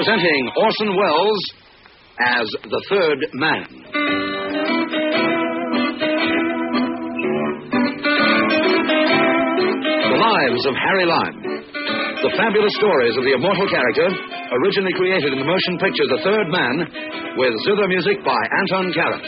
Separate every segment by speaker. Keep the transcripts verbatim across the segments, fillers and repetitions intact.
Speaker 1: Presenting Orson Welles as the Third Man. The Lives of Harry Lime. The fabulous stories of the immortal character, originally created in the motion picture The Third Man, with zither music by Anton Karas.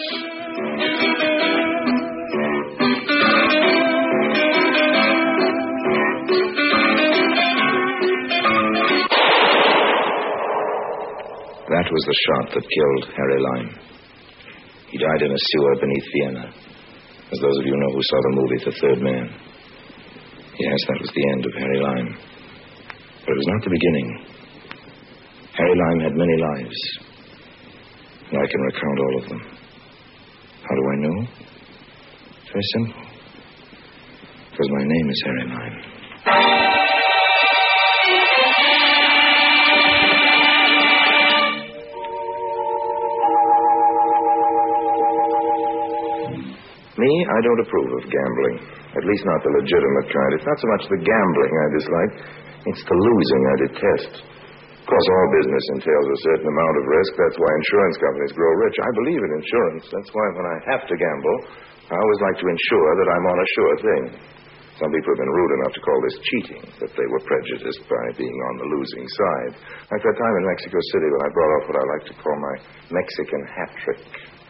Speaker 2: That was the shot that killed Harry Lime. He died in a sewer beneath Vienna, as those of you know who saw the movie The Third Man. Yes, that was the end of Harry Lime. But it was not the beginning. Harry Lime had many lives, and I can recount all of them. How do I know? It's very simple. Because my name is Harry Lime. Me, I don't approve of gambling. At least not the legitimate kind. It's not so much the gambling I dislike. It's the losing I detest. Of course, all business entails a certain amount of risk. That's why insurance companies grow rich. I believe in insurance. That's why when I have to gamble, I always like to ensure that I'm on a sure thing. Some people have been rude enough to call this cheating, that they were prejudiced by being on the losing side. Like that time in Mexico City when I brought off what I like to call my Mexican hat trick.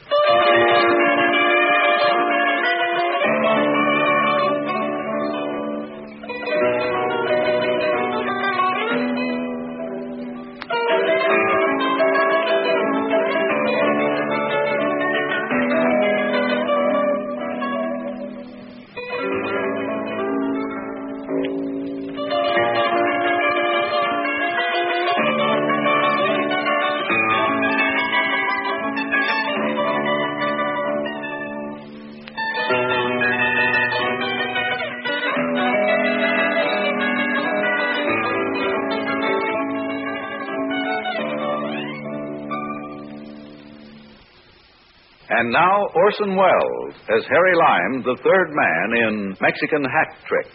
Speaker 3: And now, Orson Welles as Harry Lime, the third man in Mexican Hat Trick.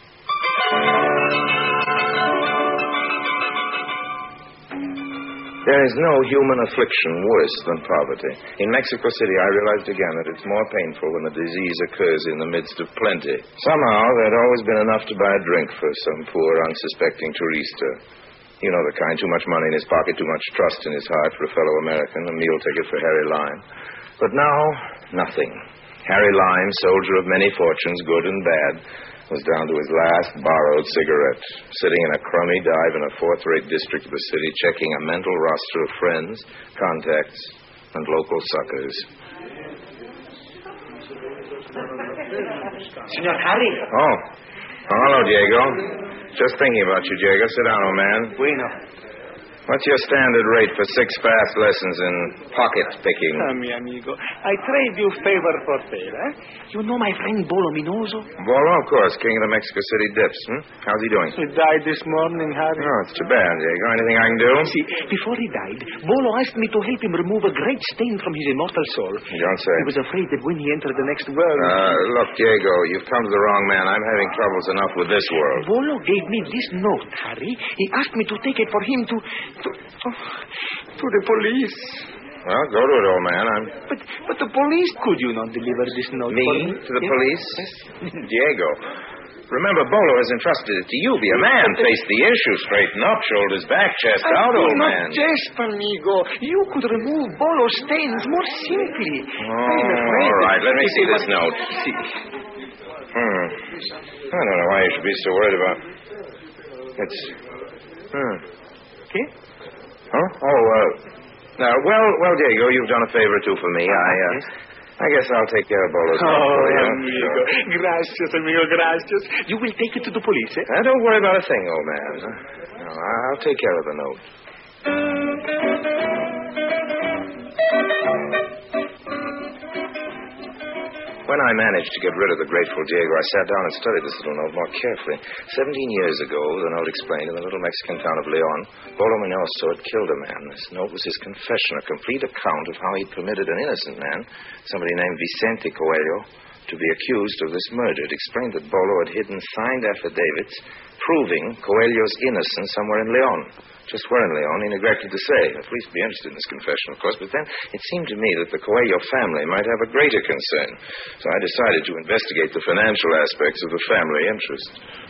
Speaker 2: There is no human affliction worse than poverty. In Mexico City, I realized again that it's more painful when the disease occurs in the midst of plenty. Somehow, there'd always been enough to buy a drink for some poor, unsuspecting tourista. You know the kind, too much money in his pocket, too much trust in his heart for a fellow American, a meal ticket for Harry Lime. But now, nothing. Harry Lime, soldier of many fortunes, good and bad, was down to his last borrowed cigarette, sitting in a crummy dive in a fourth-rate district of the city, checking a mental roster of friends, contacts, and local suckers.
Speaker 4: Senor Harry.
Speaker 2: Oh. oh. Hello, Diego. Just thinking about you, Diego. Sit down, old man.
Speaker 4: Bueno.
Speaker 2: What's your standard rate for six fast lessons in pocket picking?
Speaker 4: Ah, mi amigo, I trade you favor for favor. You know my friend Bolo Minoso?
Speaker 2: Bolo, of course, king of the Mexico City dips. Hmm? How's he doing?
Speaker 4: He died this morning, Harry.
Speaker 2: Oh, it's too bad, Diego. Anything I can do?
Speaker 4: See, before he died, Bolo asked me to help him remove a great stain from his immortal soul.
Speaker 2: You don't say.
Speaker 4: He was afraid that when he entered the next world...
Speaker 2: Uh, look, Diego, you've come to the wrong man. I'm having troubles enough with this world.
Speaker 4: Bolo gave me this note, Harry. He asked me to take it for him to... to, to, to the police.
Speaker 2: Well, go to it, old man. I'm...
Speaker 4: But but the police, could you not deliver this note
Speaker 2: me
Speaker 4: for me?
Speaker 2: to the
Speaker 4: yes?
Speaker 2: police?
Speaker 4: Yes.
Speaker 2: Diego, remember, Bolo has entrusted it to you. Be a man. Face the issue. Straighten up. Shoulders back. Chest
Speaker 4: I
Speaker 2: out,
Speaker 4: do
Speaker 2: old
Speaker 4: not
Speaker 2: man.
Speaker 4: jest, amigo. You could remove Bolo stains more simply.
Speaker 2: Oh,
Speaker 4: I'm afraid
Speaker 2: all right. Let me see this
Speaker 4: were...
Speaker 2: note.
Speaker 4: See.
Speaker 2: Hmm. I don't know why you should be so worried about... It's... Hmm.
Speaker 4: Okay?
Speaker 2: Huh? Oh, uh... Now, well, well, Diego, you've done a favor, too, for me. I, uh... I guess I'll take care of Bolo's
Speaker 4: Oh,
Speaker 2: for you.
Speaker 4: amigo.
Speaker 2: Sure.
Speaker 4: Gracias, amigo, gracias. You will take it to the police, eh?
Speaker 2: Now, don't worry about a thing, old man. No, I'll take care of the note. When I managed to get rid of the grateful Diego, I sat down and studied this little note more carefully. Seventeen years ago, the note explained, in the little Mexican town of Leon, Bolo Minoso had killed a man. This note was his confession, a complete account of how he permitted an innocent man, somebody named Vicente Coelho, to be accused of this murder. It explained that Bolo had hidden signed affidavits proving Coelho's innocence somewhere in Leon. Just where in Leon, he neglected to say. The police would be interested in this confession, of course, but then it seemed to me that the Coelho family might have a greater concern. So I decided to investigate the financial aspects of the family interest.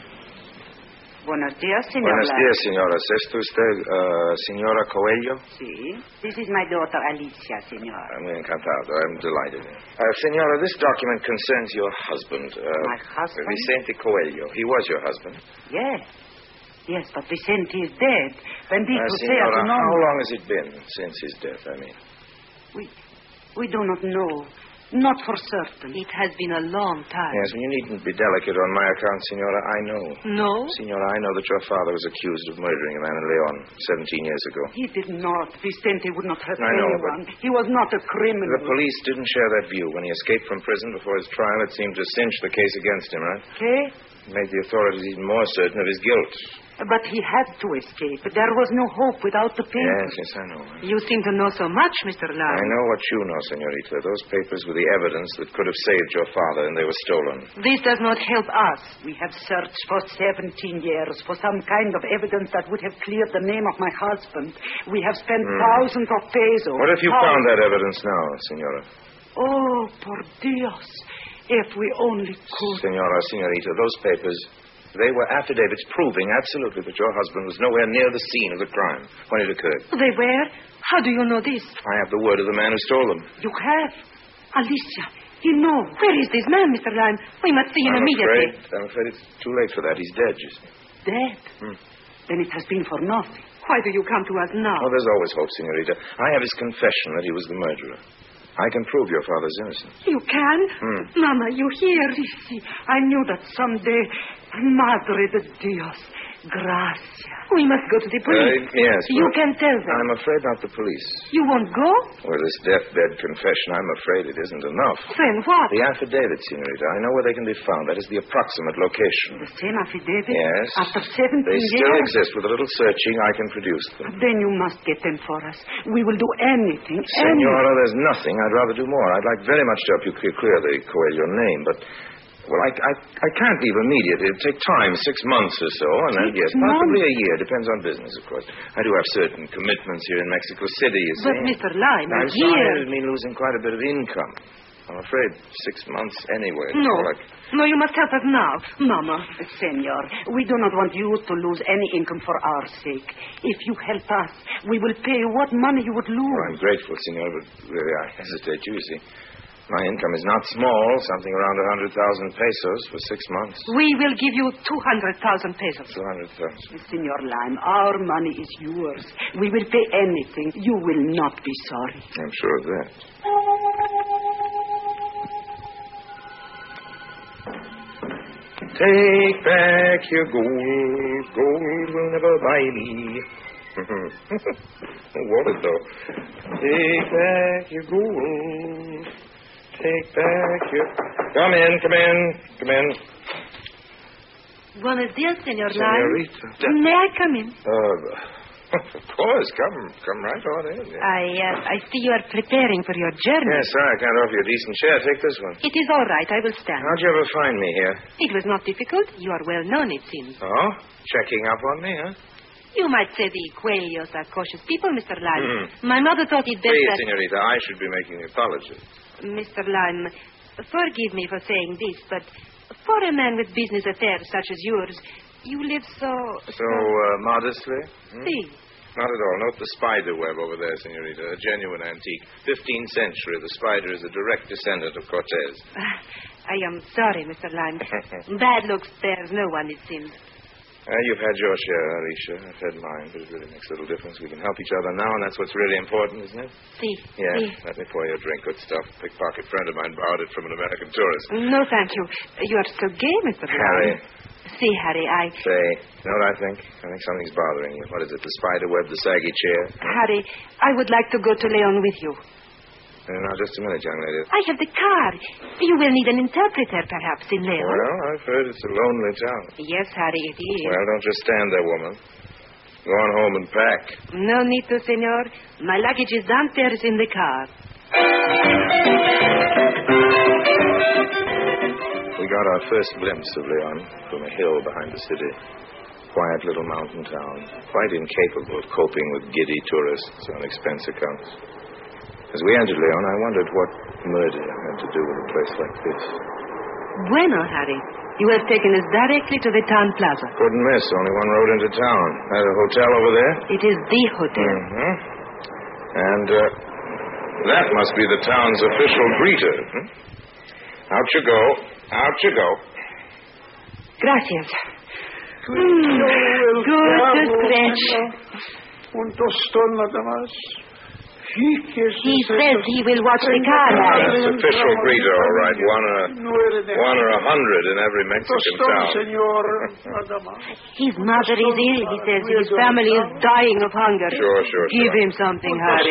Speaker 5: Buenos días, señora.
Speaker 2: Buenos días, señora. ¿Es esto usted, uh, señora Coelho?
Speaker 5: Sí. This is my daughter, Alicia, señora.
Speaker 2: I'm encantado. I'm delighted. Uh, senora, this document concerns your husband. Uh,
Speaker 5: my husband?
Speaker 2: Vicente Coelho. He was your husband?
Speaker 5: Yes. Yes, but Vicente is dead. Bendito
Speaker 2: uh,
Speaker 5: sea
Speaker 2: senora,
Speaker 5: tu nombre.
Speaker 2: How long has it been since his death, I mean?
Speaker 5: We, we do not know. Not for certain.
Speaker 6: It has been a long time.
Speaker 2: Yes, and you needn't be delicate on my account, senora. I know.
Speaker 6: No?
Speaker 2: Senora, I know that your father was accused of murdering a man in Leon seventeen years ago.
Speaker 5: He did not. Vicente would not hurt
Speaker 2: I know,
Speaker 5: anyone. He was not a criminal.
Speaker 2: The police didn't share that view. When he escaped from prison before his trial, it seemed to cinch the case against him, right?
Speaker 5: Okay.
Speaker 2: It made the authorities even more certain of his guilt.
Speaker 5: But he had to escape. There was no hope without the papers.
Speaker 2: Yes, yes, I know.
Speaker 6: You seem to know so much, Mister Lyle.
Speaker 2: I know what you know, senorita. Those papers were the evidence that could have saved your father, and they were stolen.
Speaker 6: This does not help us.
Speaker 5: We have searched for seventeen years for some kind of evidence that would have cleared the name of my husband. We have spent mm. thousands of pesos.
Speaker 2: What if you
Speaker 5: thousands...
Speaker 2: found that evidence now, senora?
Speaker 5: Oh, por Dios. If we only could.
Speaker 2: Senora, senorita, those papers... They were affidavits proving absolutely that your husband was nowhere near the scene of the crime when it occurred.
Speaker 6: They were? How do you know this?
Speaker 2: I have the word of the man who stole them.
Speaker 5: You have? Alicia, he knows.
Speaker 6: Where is this man, Mister Lime? We must see him
Speaker 2: I'm
Speaker 6: immediately.
Speaker 2: Afraid, I'm afraid it's too late for that. He's dead, you see.
Speaker 5: Dead?
Speaker 2: Hmm.
Speaker 5: Then it has been for nothing.
Speaker 6: Why do you come to us now?
Speaker 2: Oh, there's always hope, senorita. I have his confession that he was the murderer. I can prove your father's innocence.
Speaker 6: You can?
Speaker 2: Hmm.
Speaker 6: Mama, you hear?
Speaker 5: See, I knew that someday, Madre de Dios, gracias.
Speaker 6: We must go to the police.
Speaker 2: Uh, yes.
Speaker 6: You
Speaker 2: well,
Speaker 6: can tell them.
Speaker 2: I'm afraid not the police.
Speaker 6: You won't go?
Speaker 2: With this deathbed confession, I'm afraid it isn't enough.
Speaker 6: Then what?
Speaker 2: The affidavit, senorita. I know where they can be found. That is the approximate location.
Speaker 5: The same affidavit?
Speaker 2: Yes.
Speaker 5: After seventeen
Speaker 2: They
Speaker 5: years?
Speaker 2: still exist. With a little searching, I can produce them.
Speaker 5: Then you must get them for us. We will do anything.
Speaker 2: Senora,
Speaker 5: anything.
Speaker 2: there's nothing. I'd rather do more. I'd like very much to help you clear, clear the Coelho name, but... Well, I, I, I can't leave immediately. It'll take time, six months or so, and then, yes, possibly a year. Depends on business, of course. I do have certain commitments here in Mexico City, you see.
Speaker 6: But, Mister Lime,
Speaker 2: I'm
Speaker 6: here...
Speaker 2: sorry, it mean losing quite a bit of income. I'm afraid six months anyway.
Speaker 6: No.
Speaker 2: Like...
Speaker 6: No, you must help us now. Mama.
Speaker 5: Senor, we do not want you to lose any income for our sake. If you help us, we will pay you what money you would lose.
Speaker 2: Well, I'm grateful, senor, but really I hesitate, you see. My income is not small, something around a hundred thousand pesos for six months.
Speaker 6: We will give you two hundred thousand pesos.
Speaker 2: Two hundred thousand.
Speaker 5: Senor Lime, our money is yours. We will pay anything. You will not be sorry.
Speaker 2: I'm sure of that. Take back your gold. Gold will never buy me. What is though? Take back your gold. Take back your... Come in, come in, come in.
Speaker 6: Buenos dias, Senor Lime.
Speaker 2: Senorita.
Speaker 6: May I come in?
Speaker 2: Uh, of course, come, come right on in. Yeah.
Speaker 6: I, uh, I see you are preparing for your journey.
Speaker 2: Yes, sir, I can't offer you a decent chair. Take this one.
Speaker 6: It is all right. I will stand.
Speaker 2: How'd you ever find me here?
Speaker 6: It was not difficult. You are well known, it seems.
Speaker 2: Oh? Checking up on me, huh?
Speaker 6: You might say the Coelhos are cautious people, Mister Lime.
Speaker 2: Mm.
Speaker 6: My mother thought it best
Speaker 2: Please,
Speaker 6: that...
Speaker 2: senorita, I should be making the apology.
Speaker 6: Mister Lime, forgive me for saying this, but for a man with business affairs such as yours, you live so...
Speaker 2: So, uh, modestly? Hmm?
Speaker 6: Si.
Speaker 2: Not at all. Note the spider web over there, senorita. A genuine antique. fifteenth century. The spider is a direct descendant of Cortez.
Speaker 6: Uh, I am sorry, Mister Lime. Bad looks spares no one, it seems.
Speaker 2: Uh, you've had your share, Alicia. I've had mine, but it really makes little difference. We can help each other now, and that's what's really important, isn't it?
Speaker 6: Si.
Speaker 2: Yeah.
Speaker 6: Si.
Speaker 2: Let me pour you a drink. Good stuff. A pickpocket friend of mine borrowed it from an American tourist.
Speaker 6: No, thank you. You are so gay, Mister
Speaker 2: Harry.
Speaker 6: Lime. See, Harry, I...
Speaker 2: Say, you know what I think? I think something's bothering you. What is it, the spider web, the saggy chair?
Speaker 6: Harry, I would like to go to Leon with you.
Speaker 2: Uh, now, just a minute, young lady.
Speaker 6: I have the car. You will need an interpreter, perhaps, in Leon.
Speaker 2: Well, I've heard it's a lonely town.
Speaker 6: Yes, Harry, it is.
Speaker 2: Well, don't just stand there, woman. Go on home and pack.
Speaker 6: No need to, senor. My luggage is downstairs in the car.
Speaker 2: We got our first glimpse of Leon from a hill behind the city. quiet little mountain town, quite incapable of coping with giddy tourists on expense accounts. As we entered Leon, I wondered what murder had to do with a place like this.
Speaker 6: Bueno, Harry. You have taken us directly to the town plaza.
Speaker 2: Couldn't miss. Only one road into town. There's a hotel over there?
Speaker 6: It is the hotel.
Speaker 2: Mm-hmm. And uh, that must be the town's official greeter. Hmm? Out you go. Out you go.
Speaker 6: Gracias. Mm, good to stretch.
Speaker 4: Un tostón nada más.
Speaker 6: He says he will watch the car, Harry.
Speaker 2: That's official greeter, all right. One or, one or a hundred in every Mexican town.
Speaker 6: His mother is ill, he says. His family is dying of hunger.
Speaker 2: Sure, sure,
Speaker 6: Give
Speaker 2: sure.
Speaker 6: him something, Harry.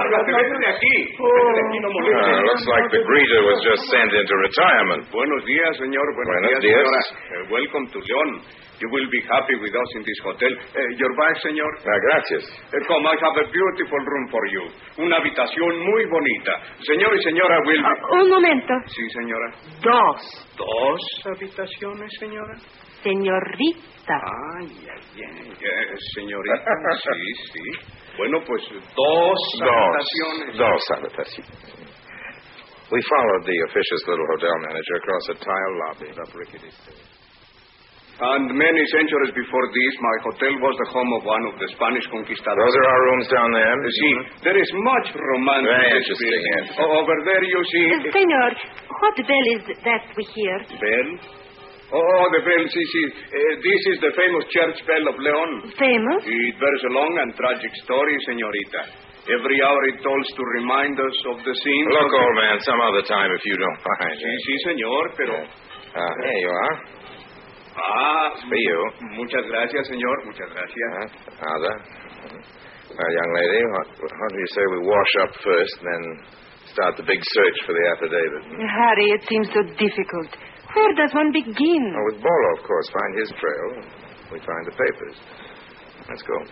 Speaker 2: Uh, looks like the greeter was just sent into retirement.
Speaker 7: Buenos días, señor. Buenos,
Speaker 2: Buenos
Speaker 7: días,
Speaker 2: días.
Speaker 7: señora. Uh, welcome to León. You will be happy with us in this hotel. Uh, your bag, señor?
Speaker 2: Ah, gracias.
Speaker 7: Uh, come, I have a beautiful room for you. Una habitación muy bonita. Señor y señora will be...
Speaker 6: Uh, un momento.
Speaker 7: Sí, señora.
Speaker 6: Dos.
Speaker 7: ¿Dos habitaciones, señora?
Speaker 6: Señorita.
Speaker 7: Ay, ay, ay. Eh, señorita, sí, sí. Bueno, pues dos habitaciones.
Speaker 2: Dos. Dos habitaciones. We followed the officious little hotel manager across a tile lobby up rickety stairs.
Speaker 7: And many centuries before this, my hotel was the home of one of the Spanish conquistadors.
Speaker 2: Those are our rooms down there?
Speaker 7: Uh, see, there is much romance.
Speaker 2: Very
Speaker 7: in this
Speaker 2: interesting,
Speaker 7: building.
Speaker 2: yes.
Speaker 7: O- over there, you see...
Speaker 6: Uh, senor, what bell is that we hear?
Speaker 7: Bell? Oh, the bell, see, see. Uh, this is the famous church bell of León.
Speaker 6: Famous?
Speaker 7: It bears a long and tragic story, señorita. Every hour it tolls to remind us of the scenes...
Speaker 2: Look,
Speaker 7: of the...
Speaker 2: old man, some other time if you don't mind.
Speaker 7: Sí, sí, señor, pero...
Speaker 2: Uh, here you are.
Speaker 7: Ah,
Speaker 2: For you.
Speaker 7: Muchas gracias, señor. Muchas gracias.
Speaker 2: Uh, Ada. Uh, young lady, what, what do you say we wash up first, and then start the big search for the affidavit? Hmm?
Speaker 6: Harry, it seems so difficult. Where does one begin?
Speaker 2: Oh, with Bolo, of course. Find his trail. We find the papers. Let's go.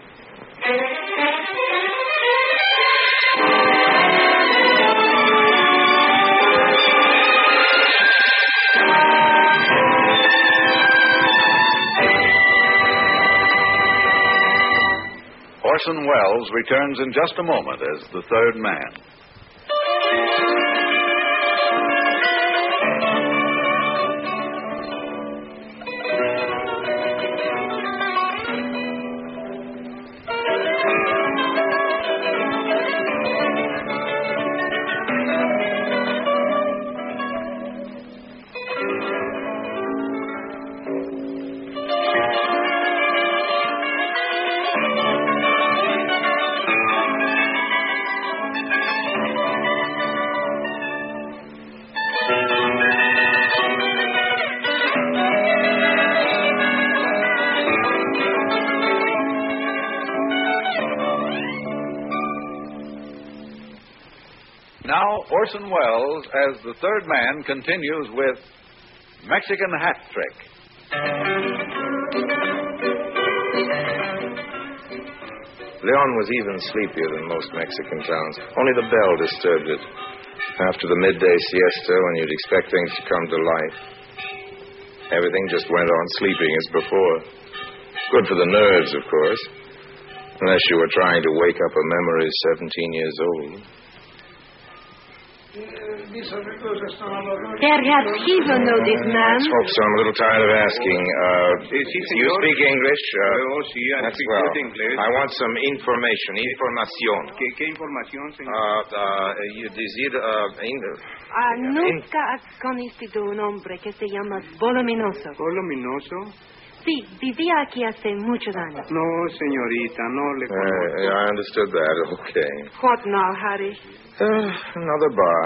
Speaker 3: Orson Welles returns in just a moment as the third man. Now, Orson Welles, as the third man, continues with Mexican Hat Trick.
Speaker 2: Leon was even sleepier than most Mexican towns. Only the bell disturbed it. After the midday siesta, when you'd expect things to come to life, everything just went on sleeping as before. Good for the nerves, of course. Unless you were trying to wake up a memory seventeen years old.
Speaker 6: Perhaps he will know this man.
Speaker 2: Let's hope so. I'm a little tired of asking. Uh,
Speaker 7: Sí, sí,
Speaker 2: you
Speaker 7: señor.
Speaker 2: speak English? Uh,
Speaker 7: Oh, sí, I
Speaker 2: that's
Speaker 7: speak
Speaker 2: well.
Speaker 7: good English.
Speaker 2: I want some information. Información.
Speaker 7: ¿Qué, qué información, señor?
Speaker 2: Uh, uh, you decir, uh, in,
Speaker 6: Ah, nunca has conocido un hombre que se llama Voluminoso.
Speaker 7: ¿Voluminoso?
Speaker 6: Sí, vivía aquí hace muchos años.
Speaker 7: No, señorita, no le
Speaker 2: uh,
Speaker 7: conozco.
Speaker 2: I understood that. Okay.
Speaker 6: What now, Harry?
Speaker 2: Uh, another bar.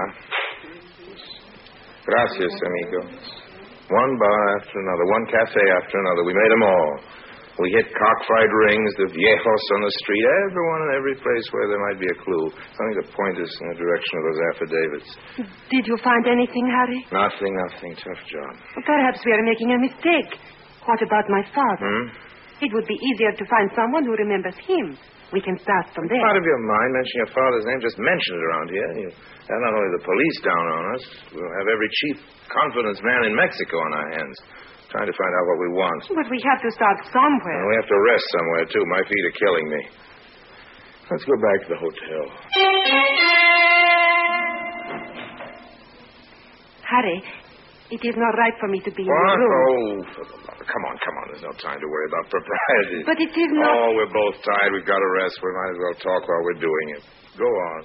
Speaker 2: Gracias, amigo. One bar after another, one cafe after another. We made them all. We hit cockfight rings, the viejos on the street, everyone and every place where there might be a clue. Something to point us in the direction of those affidavits.
Speaker 6: Did you find anything, Harry?
Speaker 2: Nothing, nothing. Tough job.
Speaker 6: Perhaps we are making a mistake. What about my father?
Speaker 2: Hmm?
Speaker 6: It would be easier to find someone who remembers him. We can start from there.
Speaker 2: Out of your mind, mention your father's name. Just mention it around here. You have not only the police down on us, we'll have every chief confidence man in Mexico on our hands. Trying to find out what we want.
Speaker 6: But we have to start somewhere.
Speaker 2: And we have to rest somewhere, too. My feet are killing me. Let's go back to the hotel.
Speaker 6: Harry, it is not right for me to be in
Speaker 2: What?
Speaker 6: the room.
Speaker 2: Oh, for the love. Come on, come on. There's no time to worry about propriety.
Speaker 6: But it is not...
Speaker 2: Oh, we're both tired. We've got to rest. We might as well talk while we're doing it. Go on.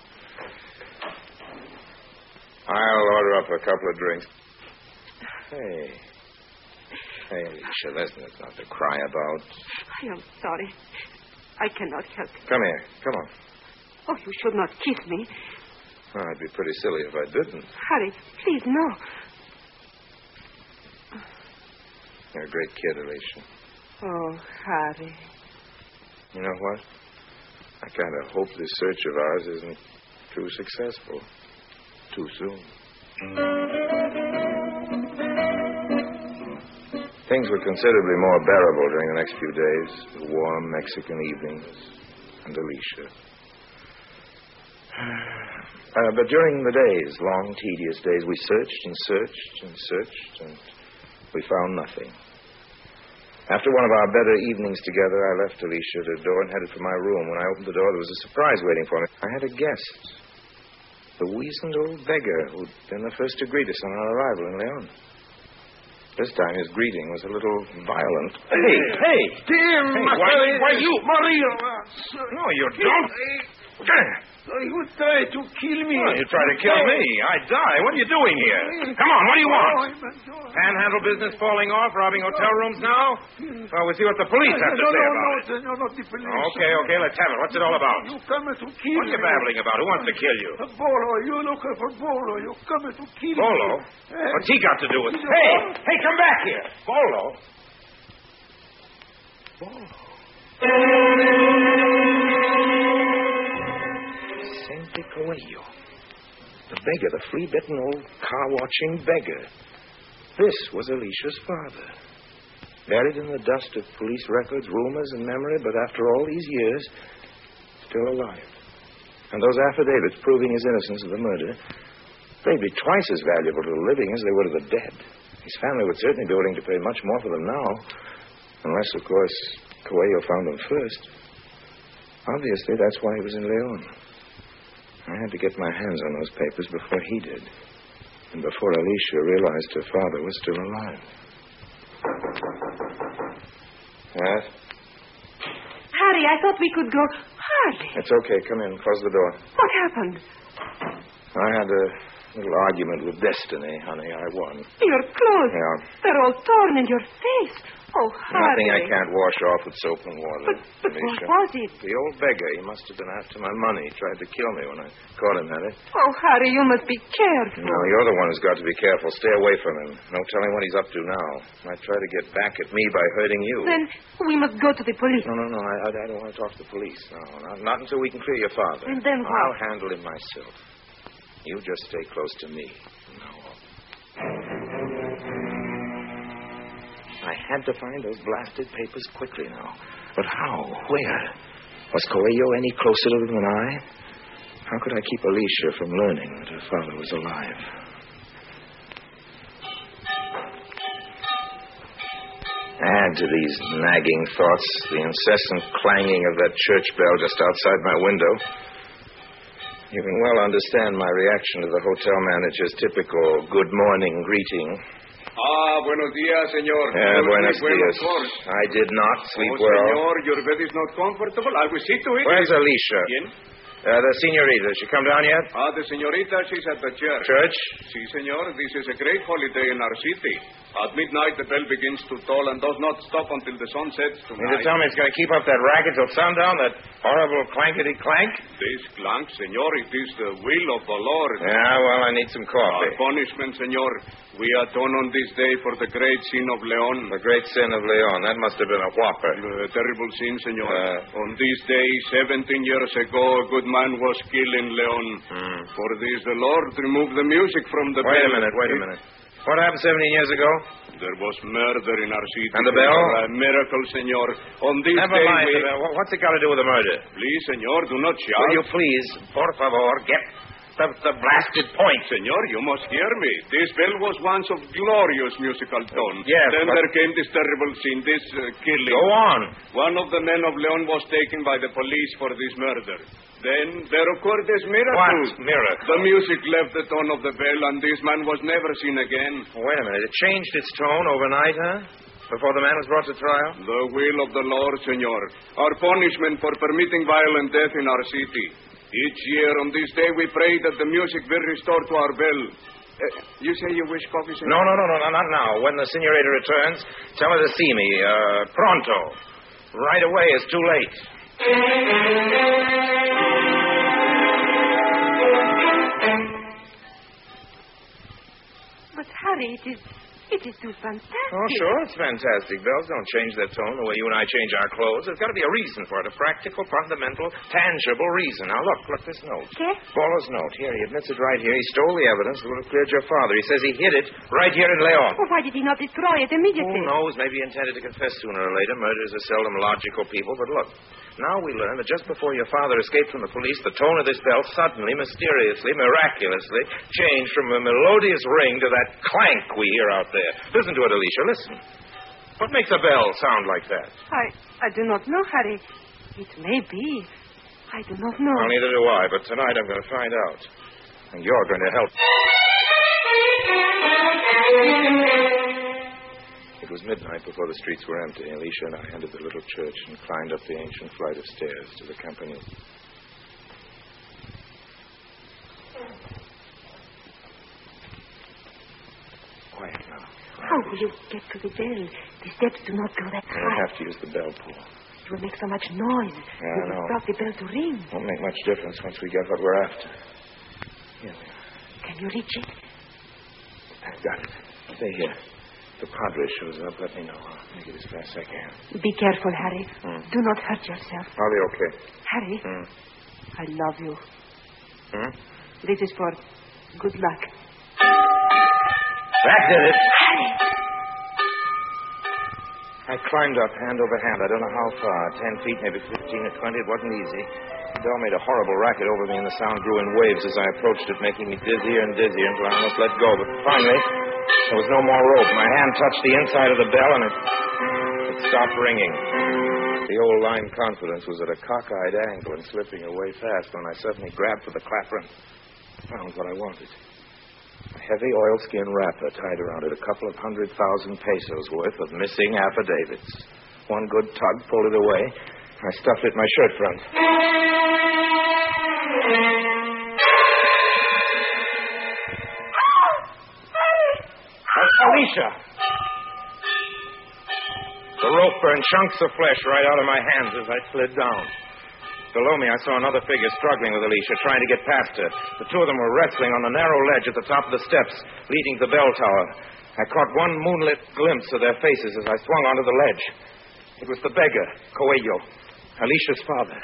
Speaker 2: I'll order up a couple of drinks. Hey. Hey, Alicia, listen, it's not to cry about.
Speaker 6: I am sorry. I cannot help it.
Speaker 2: Come here. Come on.
Speaker 6: Oh, you should not kiss me.
Speaker 2: Oh, I'd be pretty silly if I didn't.
Speaker 6: Harry, please, no.
Speaker 2: You're a great kid, Alicia.
Speaker 6: Oh, Harry.
Speaker 2: You know what? I kind of hope this search of ours isn't too successful. Too soon. Things were considerably more bearable during the next few days. The warm Mexican evenings and Alicia. Uh, but during the days, long, tedious days, we searched and searched and searched, and we found nothing. After one of our better evenings together, I left Alicia at her door and headed for my room. When I opened the door, there was a surprise waiting for me. I had a guest. The weazened old beggar who'd been the first to greet us on our arrival in Leon. This time his greeting was a little violent. Hey, hey!
Speaker 4: Damn,
Speaker 2: Hey,
Speaker 4: why,
Speaker 2: why,
Speaker 4: why
Speaker 2: you...
Speaker 4: you, Maria?
Speaker 2: No, you don't.
Speaker 4: You tried to kill me.
Speaker 2: Oh, you tried to kill me. I'd die. What are you doing here? Come on, what do you want? Panhandle business falling off, robbing hotel rooms now? Well, we'll see what the police have to
Speaker 4: no,
Speaker 2: say
Speaker 4: no,
Speaker 2: about
Speaker 4: no,
Speaker 2: it.
Speaker 4: senor, not the police.
Speaker 2: Okay, okay, let's have it. What's it all about?
Speaker 4: You coming to kill
Speaker 2: What are you
Speaker 4: me.
Speaker 2: babbling about? Who wants to kill you?
Speaker 4: Bolo, you looking for Bolo. You coming to kill
Speaker 2: Bolo?
Speaker 4: me. Eh?
Speaker 2: What's he got to do with it? Hey, hey, come back here. Bolo? Bolo? Sente Coelho. The beggar, the flea-bitten old car-watching beggar. This was Alicia's father. Buried in the dust of police records, rumors, and memory, but after all these years, still alive. And those affidavits proving his innocence of the murder, they'd be twice as valuable to the living as they were to the dead. His family would certainly be willing to pay much more for them now, unless, of course, Coelho found them first. Obviously, that's why he was in Leon. I had to get my hands on those papers before he did, and before Alicia realized her father was still alive. Yes?
Speaker 6: Harry, I thought we could go... Harry!
Speaker 2: It's okay. Come in. Close the door.
Speaker 6: What happened?
Speaker 2: I had a little argument with Destiny, honey. I won.
Speaker 6: Your clothes.
Speaker 2: Yeah.
Speaker 6: They're all torn in your face. Oh, Harry.
Speaker 2: Nothing I can't wash off with soap and water.
Speaker 6: But, but what
Speaker 2: Alicia.
Speaker 6: was it?
Speaker 2: The old beggar. He must have been after my money. He tried to kill me when I caught him at it.
Speaker 6: Oh, Harry, you must be careful.
Speaker 2: No, you're the one who's got to be careful. Stay away from him. No telling what he's up to now. Might try to get back at me by hurting you.
Speaker 6: Then we must go to the police.
Speaker 2: No, no, no. I, I, I don't want to talk to the police. No, not, not until we can clear your father.
Speaker 6: And then what?
Speaker 2: I'll handle him myself. You just stay close to me from now on. I had to find those blasted papers quickly now. But how? Where? Was Coelho any closer to them than I? How could I keep Alicia from learning that her father was alive? Add to these nagging thoughts the incessant clanging of that church bell just outside my window. You can well understand my reaction to the hotel manager's typical good morning greeting.
Speaker 7: Ah, buenos días, señor.
Speaker 2: Yeah,
Speaker 7: You
Speaker 2: buenos
Speaker 7: sleep well,
Speaker 2: dias.
Speaker 7: of course.
Speaker 2: I did not sleep
Speaker 7: Oh,
Speaker 2: well.
Speaker 7: senor, your bed is not comfortable. I will see to it.
Speaker 2: Where's Alicia?
Speaker 7: ¿Quién?
Speaker 2: Uh, the senorita. She come down yet?
Speaker 7: Ah, the señorita, she's at the church.
Speaker 2: Church?
Speaker 7: Sí, señor. This is a great holiday in our city. At midnight, the bell begins to toll and does not stop until the sun sets
Speaker 2: You mean to
Speaker 7: tonight.
Speaker 2: tell me it's going to keep up that racket till sundown, that horrible clankety-clank?
Speaker 7: This clank, señor, it is the will of the Lord.
Speaker 2: Yeah, well, I need some
Speaker 7: Our
Speaker 2: coffee.
Speaker 7: punishment, señor, we atone on this day for the great sin of Leon.
Speaker 2: The great sin of Leon. That must have been a whopper.
Speaker 7: A terrible sin, senor.
Speaker 2: Uh.
Speaker 7: On this day, seventeen years ago, a good man was killed in Leon.
Speaker 2: Hmm.
Speaker 7: For this, the Lord removed the music from the
Speaker 2: Wait
Speaker 7: bell.
Speaker 2: a minute, wait a minute. What happened seventeen years ago?
Speaker 7: There was murder in our city.
Speaker 2: And the bell?
Speaker 7: A miracle, senor. On this
Speaker 2: Never
Speaker 7: day,
Speaker 2: mind.
Speaker 7: we...
Speaker 2: Uh, What's it got to do with the murder?
Speaker 7: Please, senor, do not shout.
Speaker 2: Will you please, por favor, get the, the blasted point?
Speaker 7: Senor, you must hear me. This bell was once of glorious musical tone.
Speaker 2: Yes,
Speaker 7: Then
Speaker 2: but...
Speaker 7: there came this terrible scene, this uh, killing.
Speaker 2: Go on.
Speaker 7: One of the men of Leon was taken by the police for this murder. Then there occurred this miracle.
Speaker 2: What miracle?
Speaker 7: The music left the tone of the bell, and this man was never seen again.
Speaker 2: Wait a minute. It changed its tone overnight, huh? Before the man was brought to trial?
Speaker 7: The will of the Lord, senor. Our punishment for permitting violent death in our city. Each year on this day we pray that the music will restore to our bell. Uh, you say you wish coffee, senor?
Speaker 2: No, no, no, no, no, not now. When the senorita returns, tell her to see me. Uh, pronto. Right away is too late.
Speaker 6: But, Harry, it is... It is too fantastic.
Speaker 2: Oh, sure, it's fantastic. Bells don't change their tone the way you and I change our clothes. There's got to be a reason for it, a practical, fundamental, tangible reason. Now, look, look, this note.
Speaker 6: Yes?
Speaker 2: Baller's note. Here, he admits it right here. He stole the evidence that would have cleared your father. He says he hid it right here in Leon.
Speaker 6: Well, why did he not destroy it immediately?
Speaker 2: Who knows? Maybe he intended to confess sooner or later. Murderers are seldom logical people. But look, now we learn that just before your father escaped from the police, the tone of this bell suddenly, mysteriously, miraculously changed from a melodious ring to that clank we hear out there. Listen to it, Alicia. Listen. What makes a bell sound like that?
Speaker 6: I, I do not know, Harry. It may be. I do not know.
Speaker 2: Well, neither do I, but tonight I'm going to find out. And you're going to help. It was midnight before the streets were empty. Alicia and I entered the little church and climbed up the ancient flight of stairs to the company. Quiet now.
Speaker 6: How will you get to the bell? The steps do not go that
Speaker 2: I'll
Speaker 6: high.
Speaker 2: have to use the bell pull.
Speaker 6: It will make so much noise.
Speaker 2: Yeah,
Speaker 6: it
Speaker 2: I
Speaker 6: will
Speaker 2: know.
Speaker 6: stop the bell to ring.
Speaker 2: Won't make much difference once we get what we're after. Here we are.
Speaker 6: Can you reach it?
Speaker 2: I've got it. Stay here. If the padre shows up, let me know. I'll make it as fast as I can.
Speaker 6: Be careful, Harry.
Speaker 2: Hmm.
Speaker 6: Do not hurt yourself.
Speaker 2: I'll be okay.
Speaker 6: Harry,
Speaker 2: Hmm.
Speaker 6: I love you.
Speaker 2: Hmm?
Speaker 6: This is for good luck.
Speaker 2: That did it.
Speaker 6: Harry!
Speaker 2: I climbed up hand over hand. I don't know how far. Ten feet, maybe fifteen or twenty. It wasn't easy. The bell made a horrible racket over me, and the sound grew in waves as I approached it, making me dizzier and dizzier until I almost let go. But finally, there was no more rope. My hand touched the inside of the bell, and it, it stopped ringing. The old line confidence was at a cockeyed angle and slipping away fast when I suddenly grabbed for the clapper and found what I wanted. A heavy oilskin wrapper tied around it, a couple of hundred thousand pesos worth of missing affidavits. One good tug pulled it away. I stuffed it in my shirt front. That's Alicia! The rope burned chunks of flesh right out of my hands as I slid down. Below me, I saw another figure struggling with Alicia, trying to get past her. The two of them were wrestling on the narrow ledge at the top of the steps, leading to the bell tower. I caught one moonlit glimpse of their faces as I swung onto the ledge. It was the beggar, Coelho, Alicia's father.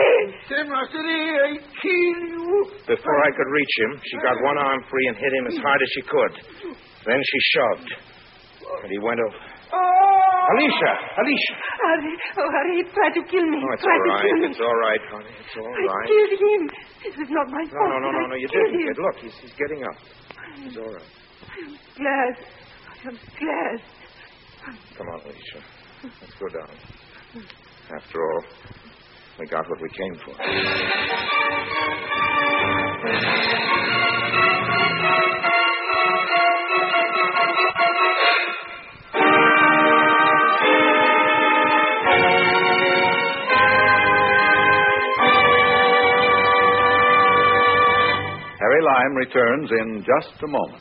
Speaker 4: I kill you.
Speaker 2: Before I could reach him, she got one arm free and hit him as hard as she could. Then she shoved, and he went over.
Speaker 4: Oh!
Speaker 2: Alicia! Alicia!
Speaker 6: Harry, oh, Harry, he tried to kill me.
Speaker 2: Oh, it's
Speaker 6: tried
Speaker 2: all
Speaker 6: to
Speaker 2: right.
Speaker 6: kill me.
Speaker 2: It's all right, honey. It's all
Speaker 6: I
Speaker 2: right.
Speaker 6: killed him. This was not my
Speaker 2: No,
Speaker 6: fault.
Speaker 2: no, no, no,
Speaker 6: I
Speaker 2: no, you
Speaker 6: killed
Speaker 2: didn't,
Speaker 6: him.
Speaker 2: kid. Look, he's, he's getting up. He's all right.
Speaker 6: I'm glad. I'm glad.
Speaker 2: Come on, Alicia. Let's go down. After all, we got what we came for.
Speaker 3: Harry Lime returns in just a moment.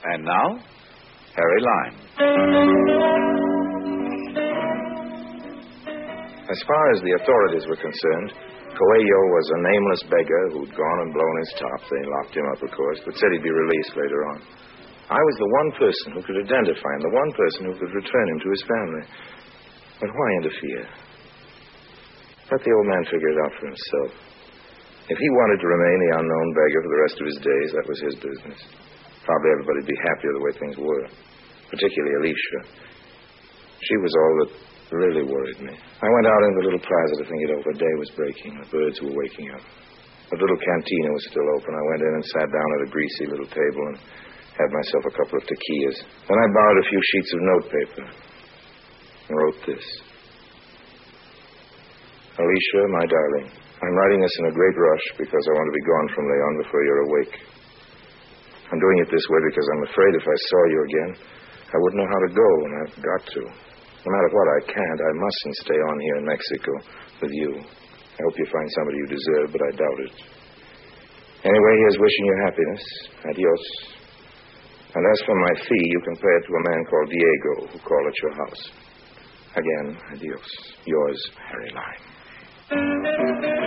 Speaker 3: And now, Harry Lime.
Speaker 2: As far as the authorities were concerned, Coelho was a nameless beggar who'd gone and blown his top. They locked him up, of course, but said he'd be released later on. I was the one person who could identify him, the one person who could return him to his family. But why interfere? Let the old man figure it out for himself. If he wanted to remain the unknown beggar for the rest of his days, that was his business. Probably everybody'd be happier the way things were, particularly Alicia. She was all that really worried me. I went out into the little plaza to think it over. Day was breaking. The birds were waking up. The little cantina was still open. I went in and sat down at a greasy little table and had myself a couple of tequillas. Then I borrowed a few sheets of notepaper and wrote this. Alicia, my darling, I'm writing this in a great rush because I want to be gone from Leon before you're awake. I'm doing it this way because I'm afraid if I saw you again, I wouldn't know how to go, and I've got to. No matter what, I can't. I mustn't stay on here in Mexico with you. I hope you find somebody you deserve, but I doubt it. Anyway, here's wishing you happiness. Adios. And as for my fee, you can pay it to a man called Diego, who called at your house. Again, adios. Yours, Harry Lime.